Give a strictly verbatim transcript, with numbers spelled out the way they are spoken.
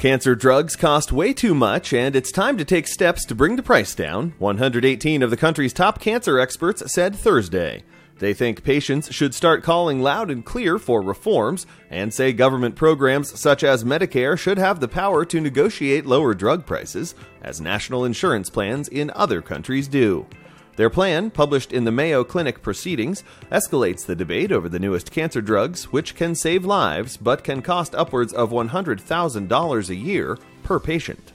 Cancer drugs cost way too much, and it's time to take steps to bring the price down, one hundred eighteen of the country's top cancer experts said Thursday. They think patients should start calling loud and clear for reforms, and say government programs such as Medicare should have the power to negotiate lower drug prices, as national insurance plans in other countries do. Their plan, published in the Mayo Clinic Proceedings, escalates the debate over the newest cancer drugs, which can save lives but can cost upwards of one hundred thousand dollars a year per patient.